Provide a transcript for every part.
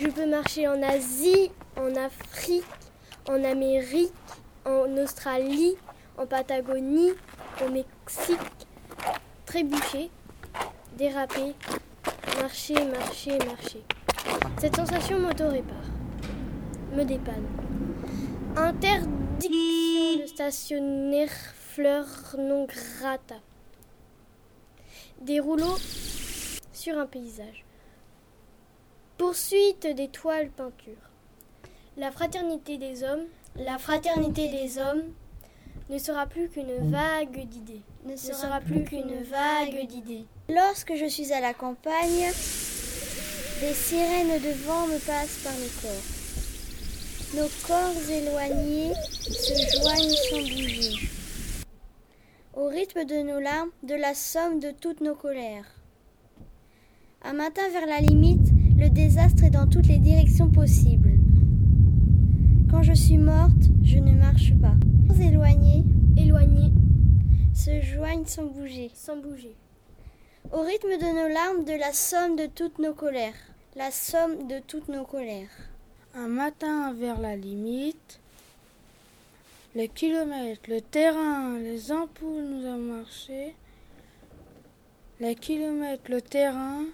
Je peux marcher en Asie, en Afrique, en Amérique, en Australie, en Patagonie, au Mexique, trébucher, déraper, marcher. Cette sensation m'auto-répare, me dépanne. Interdiction de stationnaire, fleur non grata. Des rouleaux sur un paysage. Poursuite des toiles peintures. La fraternité des hommes ne sera plus qu'une vague d'idées. Lorsque je suis à la campagne, des sirènes de vent me passent par le corps. Nos corps éloignés se joignent sans bouger. Au rythme de nos larmes, de la somme de toutes nos colères. Un matin vers la limite, le désastre est dans toutes les directions possibles. Quand je suis morte, je ne marche pas. Éloignés se joignent sans bouger. Au rythme de nos larmes, de la somme de toutes nos colères. Un matin vers la limite, les kilomètres, le terrain, les ampoules nous ont marché. Les kilomètres, le terrain,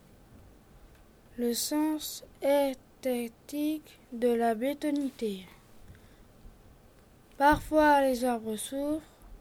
le sens esthétique de la bétonité. Parfois les arbres s'ouvrent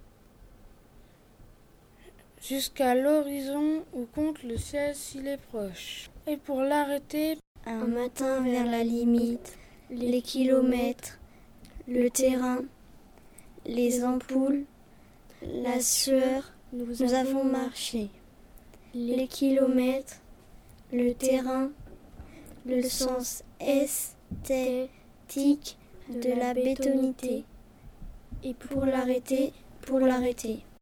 jusqu'à l'horizon où compte le ciel s'il est proche. Et pour l'arrêter, un matin vers la limite, les kilomètres, le terrain, les ampoules, la sueur, nous avons marché. Les kilomètres, le terrain, le sens esthétique de la bétonité. Et pour l'arrêter.